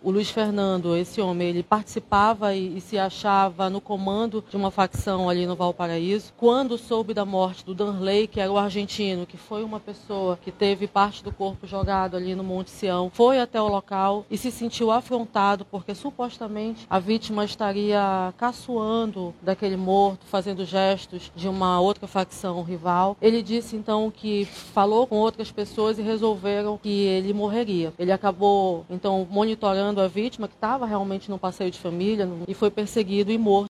o Luiz Fernando, esse homem, ele participava e se achava no comando de uma facção ali no Valparaíso. Quando soube da morte do Danley, que era o argentino, que foi uma pessoa que teve parte do corpo jogado ali no Monte Sião, foi até o local e se sentiu afrontado porque supostamente a vítima estaria caçoando daquele morto, fazendo gestos de uma outra facção rival. Ele disse então que falou com outras pessoas e resolveram que ele morreria. Ele acabou então monitorando a vítima, que estava realmente num passeio de família, e foi perseguido e morto